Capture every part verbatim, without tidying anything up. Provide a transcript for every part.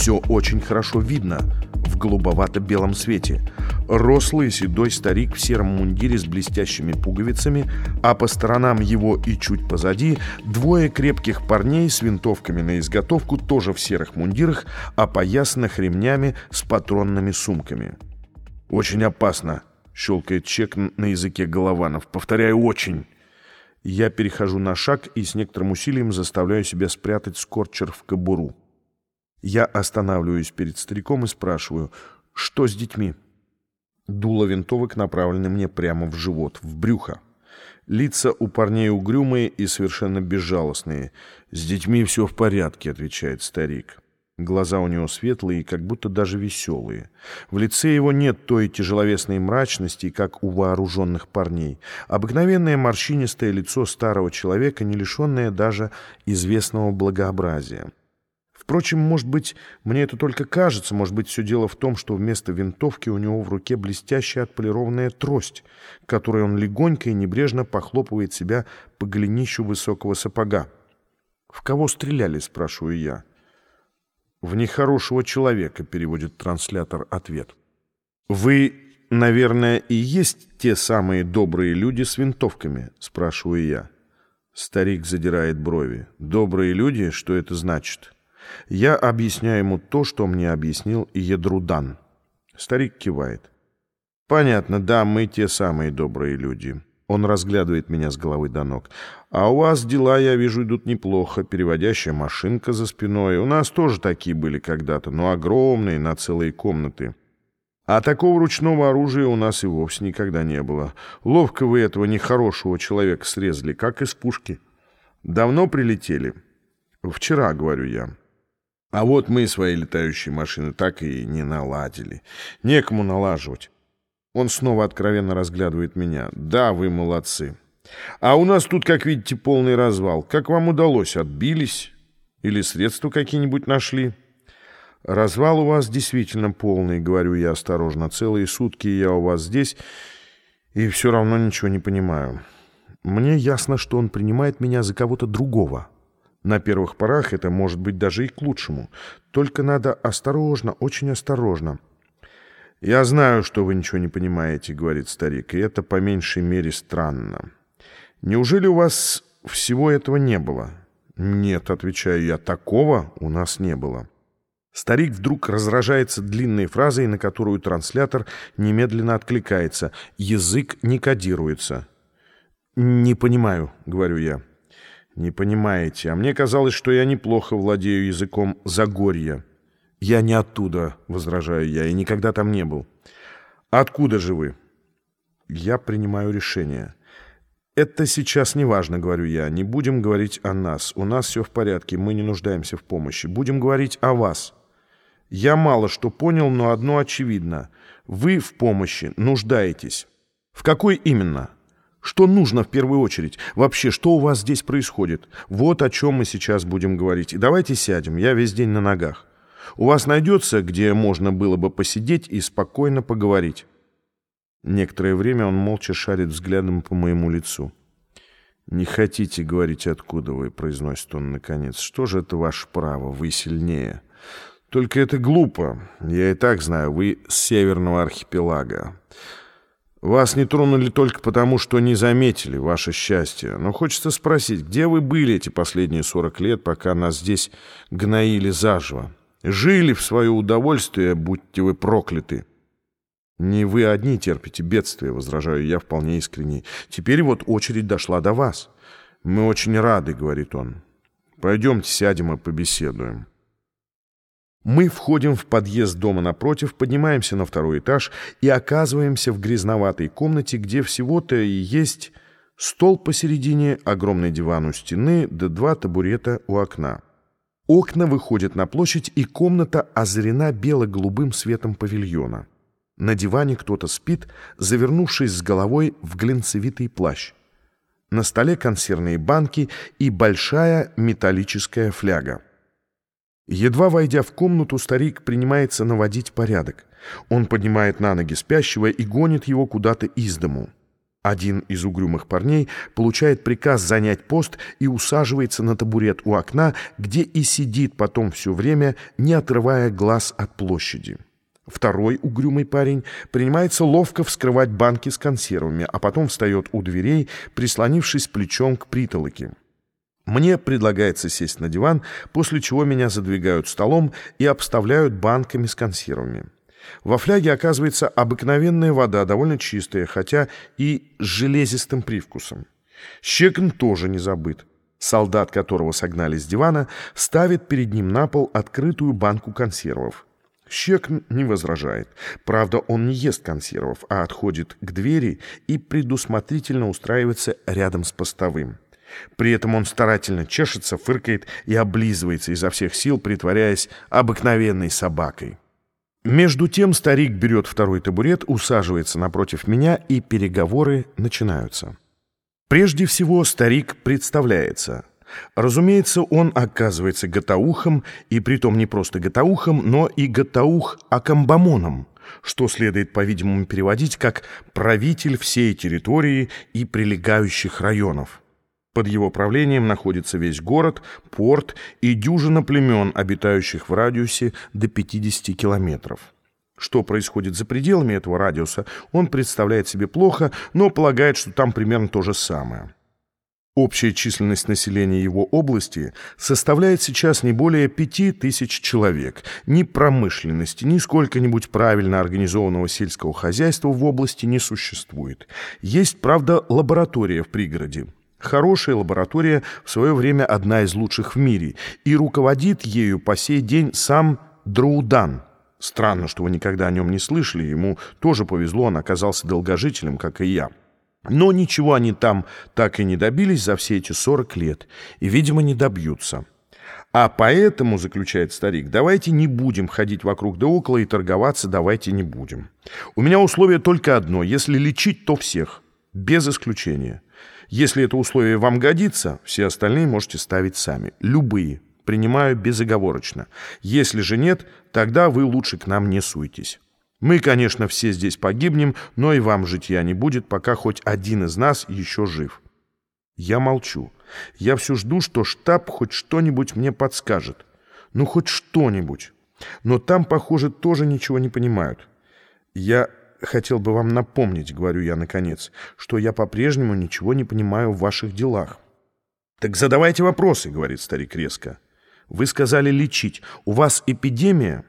Все очень хорошо видно в голубовато-белом свете. Рослый седой старик в сером мундире с блестящими пуговицами, а по сторонам его и чуть позади двое крепких парней с винтовками на изготовку, тоже в серых мундирах, опоясанных ремнями с патронными сумками. «Очень опасно», — щелкает чек на языке Голованов. «Повторяю, очень». Я перехожу на шаг и с некоторым усилием заставляю себя спрятать скорчер в кобуру. Я останавливаюсь перед стариком и спрашиваю, что с детьми? Дуло винтовок направлены мне прямо в живот, в брюхо. Лица у парней угрюмые и совершенно безжалостные. «С детьми все в порядке», — отвечает старик. Глаза у него светлые, как будто даже веселые. В лице его нет той тяжеловесной мрачности, как у вооруженных парней. Обыкновенное морщинистое лицо старого человека, не лишенное даже известного благообразия. Впрочем, может быть, мне это только кажется, может быть, все дело в том, что вместо винтовки у него в руке блестящая отполированная трость, которой он легонько и небрежно похлопывает себя по голенищу высокого сапога. «В кого стреляли?» — спрашиваю я. «В нехорошего человека», — переводит транслятор ответ. «Вы, наверное, и есть те самые добрые люди с винтовками?» — спрашиваю я. Старик задирает брови. «Добрые люди? Что это значит?» Я объясняю ему то, что мне объяснил Едрудан. Старик кивает. «Понятно, да, мы те самые добрые люди». Он разглядывает меня с головы до ног. «А у вас дела, я вижу, идут неплохо. Переводящая машинка за спиной. У нас тоже такие были когда-то, но огромные, на целые комнаты. А такого ручного оружия у нас и вовсе никогда не было. Ловко вы этого нехорошего человека срезали, как из пушки. Давно прилетели?» «Вчера», — говорю я. «А вот мы свои летающие машины так и не наладили. Некому налаживать». Он снова откровенно разглядывает меня. «Да, вы молодцы. А у нас тут, как видите, полный развал. Как вам удалось? Отбились? Или средства какие-нибудь нашли?» «Развал у вас действительно полный», — говорю я осторожно. «Целые сутки я у вас здесь, и все равно ничего не понимаю. Мне ясно, что он принимает меня за кого-то другого. На первых порах это может быть даже и к лучшему. Только надо осторожно, очень осторожно». «Я знаю, что вы ничего не понимаете», — говорит старик, — «и это по меньшей мере странно. Неужели у вас всего этого не было?» «Нет», — отвечаю я, — «такого у нас не было». Старик вдруг разражается длинной фразой, на которую транслятор немедленно откликается. Язык не кодируется. «Не понимаю», — говорю я. «Не понимаете, а мне казалось, что я неплохо владею языком Загорья». «Я не оттуда», — возражаю я, — «и никогда там не был». «Откуда же вы?» Я принимаю решение. «Это сейчас не важно», — говорю я. «Не будем говорить о нас. У нас все в порядке, мы не нуждаемся в помощи. Будем говорить о вас. Я мало что понял, но одно очевидно. Вы в помощи нуждаетесь. В какой именно? Что нужно в первую очередь? Вообще, что у вас здесь происходит? Вот о чем мы сейчас будем говорить. И давайте сядем, я весь день на ногах. У вас найдется, где можно было бы посидеть и спокойно поговорить?» Некоторое время он молча шарит взглядом по моему лицу. «Не хотите говорить, откуда вы?» — произносит он наконец. «Что же это ваше право? Вы сильнее. Только это глупо. Я и так знаю, вы с северного архипелага. Вас не тронули только потому, что не заметили ваше счастье. Но хочется спросить, где вы были эти последние сорок лет, пока нас здесь гноили заживо? Жили в свое удовольствие, будьте вы прокляты». «Не вы одни терпите бедствие», — возражаю я вполне искренне. «Теперь вот очередь дошла до вас». «Мы очень рады», — говорит он. «Пойдемте сядем и побеседуем». Мы входим в подъезд дома напротив, поднимаемся на второй этаж и оказываемся в грязноватой комнате, где всего-то и есть стол посередине, огромный диван у стены, да два табурета у окна. Окна выходят на площадь, и комната озарена бело-голубым светом павильона. На диване кто-то спит, завернувшись с головой в глинцевитый плащ. На столе консервные банки и большая металлическая фляга. Едва войдя в комнату, старик принимается наводить порядок. Он поднимает на ноги спящего и гонит его куда-то из дому. Один из угрюмых парней получает приказ занять пост и усаживается на табурет у окна, где и сидит потом все время, не отрывая глаз от площади. Второй угрюмый парень принимается ловко вскрывать банки с консервами, а потом встает у дверей, прислонившись плечом к притолоке. Мне предлагается сесть на диван, после чего меня задвигают столом и обставляют банками с консервами. Во фляге оказывается обыкновенная вода, довольно чистая, хотя и с железистым привкусом. Щекн тоже не забыт. Солдат, которого согнали с дивана, ставит перед ним на пол открытую банку консервов. Щекн не возражает. Правда, он не ест консервов, а отходит к двери и предусмотрительно устраивается рядом с постовым. При этом он старательно чешется, фыркает и облизывается изо всех сил, притворяясь обыкновенной собакой. Между тем старик берет второй табурет, усаживается напротив меня, и переговоры начинаются. Прежде всего старик представляется. Разумеется, он оказывается гатаухом, и притом не просто гатаухом, но и гатаух-акамбамоном, что следует, по-видимому, переводить как «правитель всей территории и прилегающих районов». Под его правлением находится весь город, порт и дюжина племен, обитающих в радиусе до пятидесяти километров. Что происходит за пределами этого радиуса, он представляет себе плохо, но полагает, что там примерно то же самое. Общая численность населения его области составляет сейчас не более пяти тысяч человек. Ни промышленности, ни сколько-нибудь правильно организованного сельского хозяйства в области не существует. Есть, правда, лаборатория в пригороде. Хорошая лаборатория, в свое время одна из лучших в мире, и руководит ею по сей день сам Дроудан. Странно, что вы никогда о нем не слышали, ему тоже повезло, он оказался долгожителем, как и я. Но ничего они там так и не добились за все эти сорок лет, и, видимо, не добьются. А поэтому, заключает старик, давайте не будем ходить вокруг да около и торговаться давайте не будем. У меня условие только одно, если лечить, то всех, без исключения. Если это условие вам годится, все остальные можете ставить сами. Любые. Принимаю безоговорочно. Если же нет, тогда вы лучше к нам не суйтесь. Мы, конечно, все здесь погибнем, но и вам житья не будет, пока хоть один из нас еще жив. Я молчу. Я все жду, что штаб хоть что-нибудь мне подскажет. Ну, хоть что-нибудь. Но там, похоже, тоже ничего не понимают. Я... хотел бы вам напомнить, говорю я наконец, что я по-прежнему ничего не понимаю в ваших делах. Так задавайте вопросы, говорит старик резко. Вы сказали лечить. У вас эпидемия?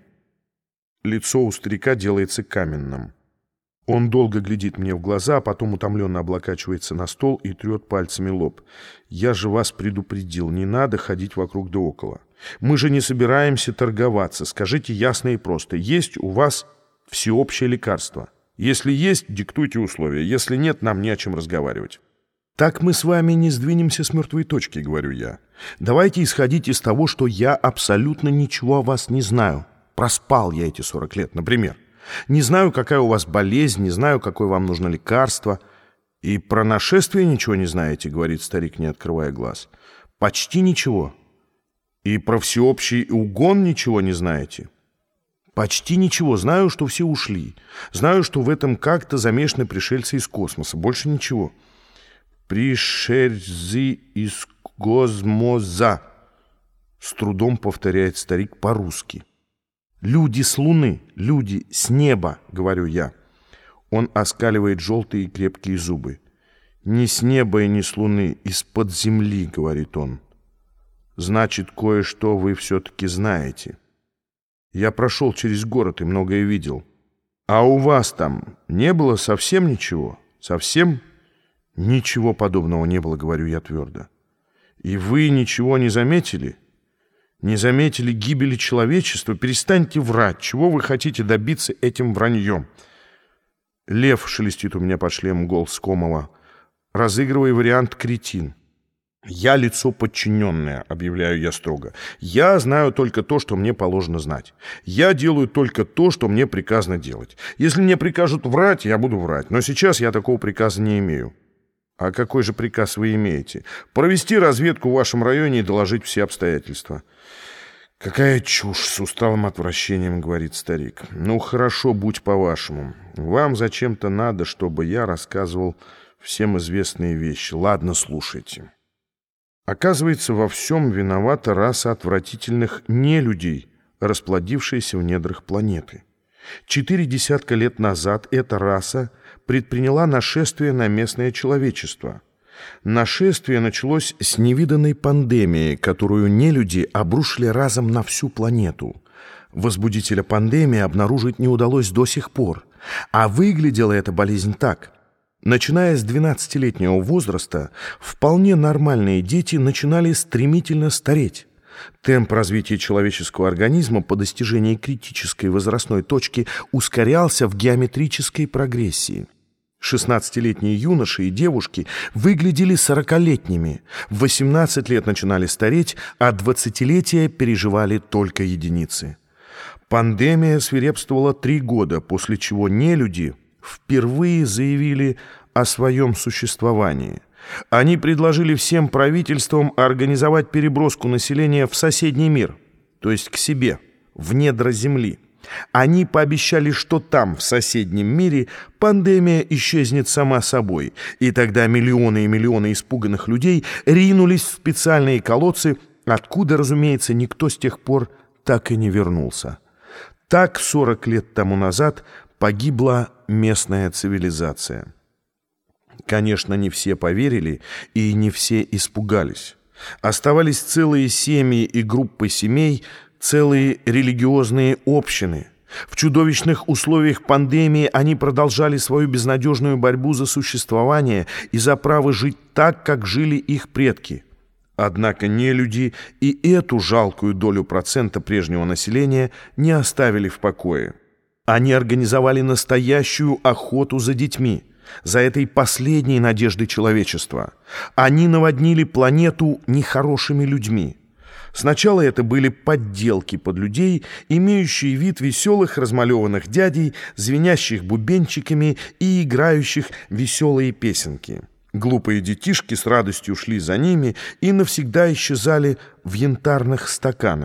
Лицо у старика делается каменным. Он долго глядит мне в глаза, а потом утомленно облокачивается на стол и трет пальцами лоб. Я же вас предупредил, не надо ходить вокруг да около. Мы же не собираемся торговаться. Скажите ясно и просто. Есть у вас всеобщее лекарство? Если есть, диктуйте условия. Если нет, нам не о чем разговаривать. Так мы с вами не сдвинемся с мертвой точки, говорю я. Давайте исходить из того, что я абсолютно ничего о вас не знаю. Проспал я эти сорок лет, например. Не знаю, какая у вас болезнь, не знаю, какое вам нужно лекарство. И про нашествие ничего не знаете, говорит старик, не открывая глаз. Почти ничего. И про всеобщий угон ничего не знаете. Почти ничего. Знаю, что все ушли. Знаю, что в этом как-то замешаны пришельцы из космоса. Больше ничего. Пришельцы из космоса. С трудом повторяет старик по-русски. Люди с Луны, люди с неба, говорю я. Он оскаливает желтые крепкие зубы. Не с неба и не с Луны, из-под земли, говорит он. Значит, кое-что вы все-таки знаете. Я прошел через город и многое видел. А у вас там не было совсем ничего? Совсем? Ничего подобного не было, говорю я твердо. И вы ничего не заметили? Не заметили гибели человечества? Перестаньте врать. Чего вы хотите добиться этим враньем? Лев, шелестит у меня под шлемом голос Комова, разыгрывая вариант кретин. «Я лицо подчиненное», — объявляю я строго. «Я знаю только то, что мне положено знать. Я делаю только то, что мне приказано делать. Если мне прикажут врать, я буду врать. Но сейчас я такого приказа не имею». «А какой же приказ вы имеете?» «Провести разведку в вашем районе и доложить все обстоятельства». «Какая чушь!» — с усталым отвращением говорит старик. «Ну, хорошо, будь по-вашему. Вам зачем-то надо, чтобы я рассказывал Всем известные вещи. Ладно, слушайте. Оказывается, во всем виновата раса отвратительных нелюдей, расплодившаяся в недрах планеты. Четыре десятка лет назад эта раса предприняла нашествие на местное человечество. Нашествие началось с невиданной пандемии, которую нелюди обрушили разом на всю планету. Возбудителя пандемии обнаружить не удалось до сих пор. А выглядела эта болезнь так. Начиная с двенадцатилетнего возраста, вполне нормальные дети начинали стремительно стареть. Темп развития человеческого организма по достижении критической возрастной точки ускорялся в геометрической прогрессии. шестнадцатилетние юноши и девушки выглядели сорокалетними, в восемнадцать лет начинали стареть, а двадцатилетия переживали только единицы. Пандемия свирепствовала три года, после чего нелюди впервые заявили о своем существовании. Они предложили всем правительствам организовать переброску населения в соседний мир, то есть к себе, в недра Земли. Они пообещали, что там, в соседнем мире, пандемия исчезнет сама собой, и тогда миллионы и миллионы испуганных людей ринулись в специальные колодцы, откуда, разумеется, никто с тех пор так и не вернулся. Так сорок лет тому назад погибла местная цивилизация. Конечно, не все поверили и не все испугались. Оставались целые семьи и группы семей, целые религиозные общины. В чудовищных условиях пандемии они продолжали свою безнадежную борьбу за существование и за право жить так, как жили их предки. Однако нелюди и эту жалкую долю процента прежнего населения не оставили в покое. Они организовали настоящую охоту за детьми, за этой последней надеждой человечества. Они наводнили планету нехорошими людьми. Сначала это были подделки под людей, имеющие вид веселых размалеванных дядей, звенящих бубенчиками и играющих веселые песенки. Глупые детишки с радостью шли за ними и навсегда исчезали в янтарных стаканах.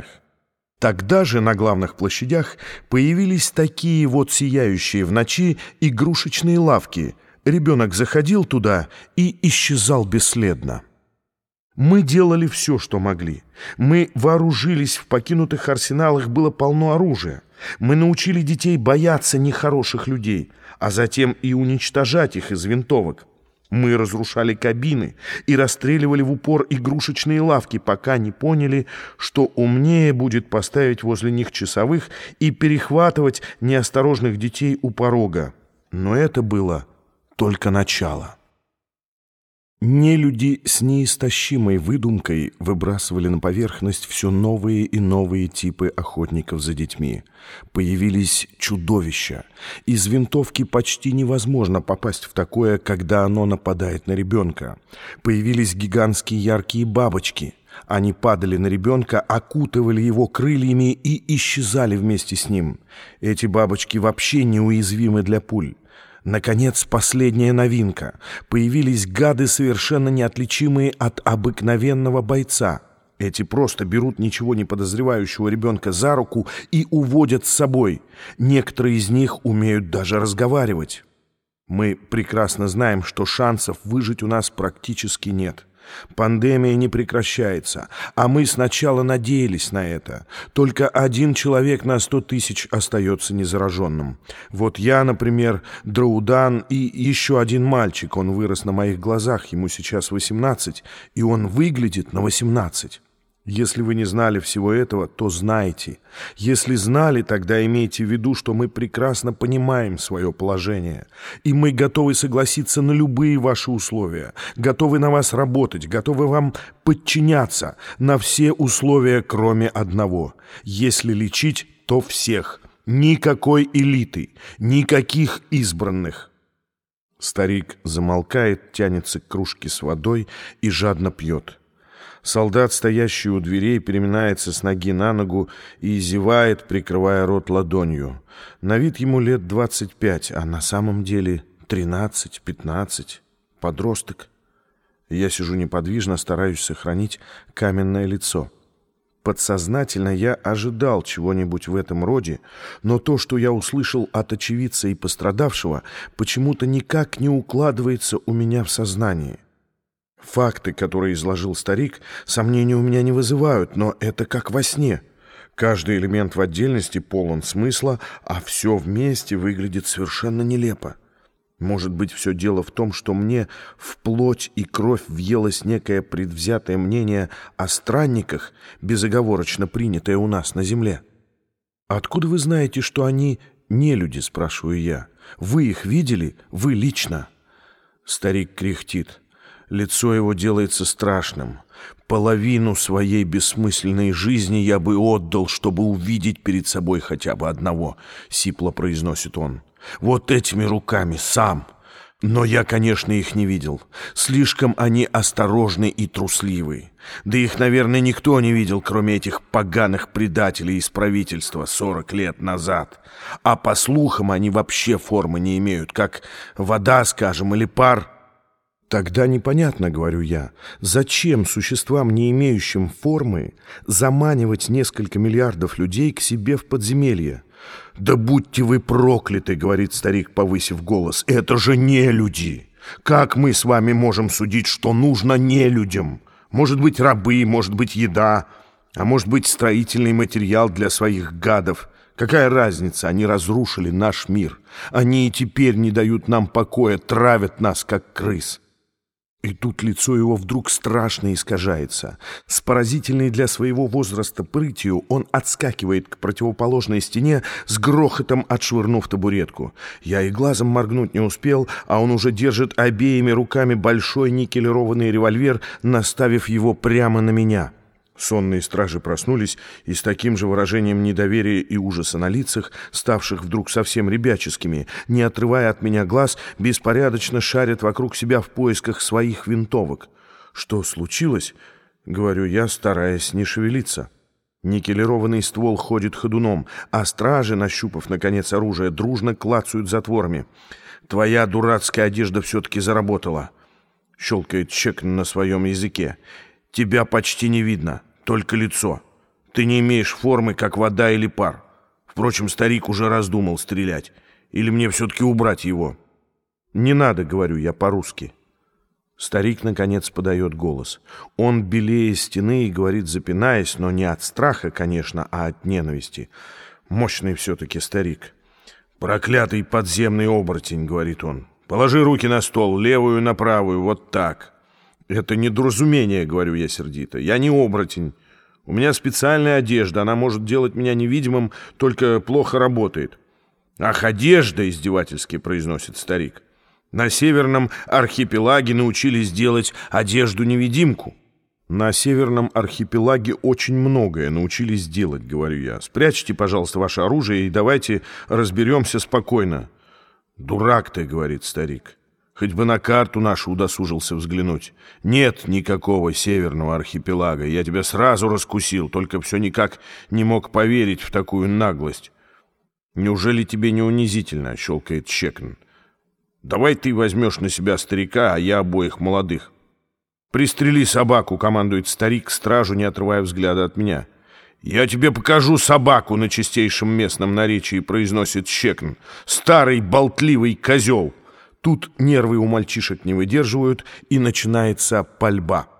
Тогда же на главных площадях появились такие вот сияющие в ночи игрушечные лавки. Ребенок заходил туда и исчезал бесследно. Мы делали все, что могли. Мы вооружились, в покинутых арсеналах было полно оружия. Мы научили детей бояться нехороших людей, а затем и уничтожать их из винтовок. Мы разрушали кабины и расстреливали в упор игрушечные лавки, пока не поняли, что умнее будет поставить возле них часовых и перехватывать неосторожных детей у порога. Но это было только начало. Нелюди с неистощимой выдумкой выбрасывали на поверхность все новые и новые типы охотников за детьми. Появились чудовища. Из винтовки почти невозможно попасть в такое, когда оно нападает на ребенка. Появились гигантские яркие бабочки. Они падали на ребенка, окутывали его крыльями и исчезали вместе с ним. Эти бабочки вообще неуязвимы для пуль. Наконец, последняя новинка. Появились гады, совершенно неотличимые от обыкновенного бойца. Эти просто берут ничего не подозревающего ребенка за руку и уводят с собой. Некоторые из них умеют даже разговаривать. Мы прекрасно знаем, что шансов выжить у нас практически нет. Пандемия не прекращается, а мы сначала надеялись на это. Только один человек на сто тысяч остается незараженным. Вот я, например, Драудан и еще один мальчик. Он вырос на моих глазах, ему сейчас восемнадцать, и он выглядит на восемнадцать. Если вы не знали всего этого, то знайте. Если знали, тогда имейте в виду, что мы прекрасно понимаем свое положение. И мы готовы согласиться на любые ваши условия, готовы на вас работать, готовы вам подчиняться на все условия, кроме одного. Если лечить, то всех. Никакой элиты, никаких избранных. Старик замолкает, тянется к кружке с водой и жадно пьет. Солдат, стоящий у дверей, переминается с ноги на ногу и зевает, прикрывая рот ладонью. На вид ему лет двадцать пять, а на самом деле тринадцать-пятнадцать. Подросток. Я сижу неподвижно, стараюсь сохранить каменное лицо. Подсознательно я ожидал чего-нибудь в этом роде, но то, что я услышал от очевидца и пострадавшего, почему-то никак не укладывается у меня в сознании. Факты, которые изложил старик, сомнений у меня не вызывают, но это как во сне. Каждый элемент в отдельности полон смысла, а все вместе выглядит совершенно нелепо. Может быть, все дело в том, что мне в плоть и кровь въелось некое предвзятое мнение о странниках, безоговорочно принятое у нас на земле. «Откуда вы знаете, что они не люди?» — спрашиваю я. «Вы их видели? Вы лично?» Старик кряхтит. Лицо его делается страшным. «Половину своей бессмысленной жизни я бы отдал, чтобы увидеть перед собой хотя бы одного», — сипло произносит он. «Вот этими руками, сам. Но я, конечно, их не видел. Слишком они осторожны и трусливы. Да их, наверное, никто не видел, кроме этих поганых предателей из правительства сорок лет назад. А по слухам они вообще формы не имеют, как вода, скажем, или пар». «Тогда непонятно, — говорю я, — зачем существам, не имеющим формы, заманивать несколько миллиардов людей к себе в подземелье?» «Да будьте вы прокляты, — говорит старик, повысив голос, — это же не люди! Как мы с вами можем судить, что нужно не людям? Может быть, рабы, может быть, еда, а может быть, строительный материал для своих гадов. Какая разница? Они разрушили наш мир. Они и теперь не дают нам покоя, травят нас, как крыс». И тут лицо его вдруг страшно искажается. С поразительной для своего возраста прытью он отскакивает к противоположной стене, с грохотом отшвырнув табуретку. Я и глазом моргнуть не успел, а он уже держит обеими руками большой никелированный револьвер, наставив его прямо на меня. Сонные стражи проснулись и с таким же выражением недоверия и ужаса на лицах, ставших вдруг совсем ребяческими, не отрывая от меня глаз, беспорядочно шарят вокруг себя в поисках своих винтовок. «Что случилось?» — говорю я, стараясь не шевелиться. Никелированный ствол ходит ходуном, а стражи, нащупав, наконец, оружие, дружно клацают затворами. «Твоя дурацкая одежда все-таки заработала», — щелкает Чекн на своем языке. «Тебя почти не видно, только лицо. Ты не имеешь формы, как вода или пар. Впрочем, старик уже раздумал стрелять. Или мне все-таки убрать его?» «Не надо, — говорю я по-русски». Старик, наконец, подает голос. Он белее стены и говорит, запинаясь, но не от страха, конечно, а от ненависти. Мощный все-таки старик. «Проклятый подземный оборотень, — говорит он. — Положи руки на стол, левую на правую, вот так». «Это недоразумение, — говорю я сердито. Я не оборотень. У меня специальная одежда. Она может делать меня невидимым, только плохо работает». «Ах, одежда! — издевательски произносит старик. На северном архипелаге научились делать одежду-невидимку». «На северном архипелаге очень многое научились делать, — говорю я. Спрячьте, пожалуйста, ваше оружие и давайте разберемся спокойно». «Дурак ты, — говорит старик. Хоть бы на карту нашу удосужился взглянуть. Нет никакого северного архипелага. Я тебя сразу раскусил, только все никак не мог поверить в такую наглость». «Неужели тебе не унизительно? — щелкает Чекн. — Давай ты возьмешь на себя старика, а я обоих молодых». «Пристрели собаку! — командует старик стражу, не отрывая взгляда от меня. «Я тебе покажу собаку!» — на чистейшем местном наречии произносит Чекн. «Старый болтливый козел!» Тут нервы у мальчишек не выдерживают, и начинается пальба.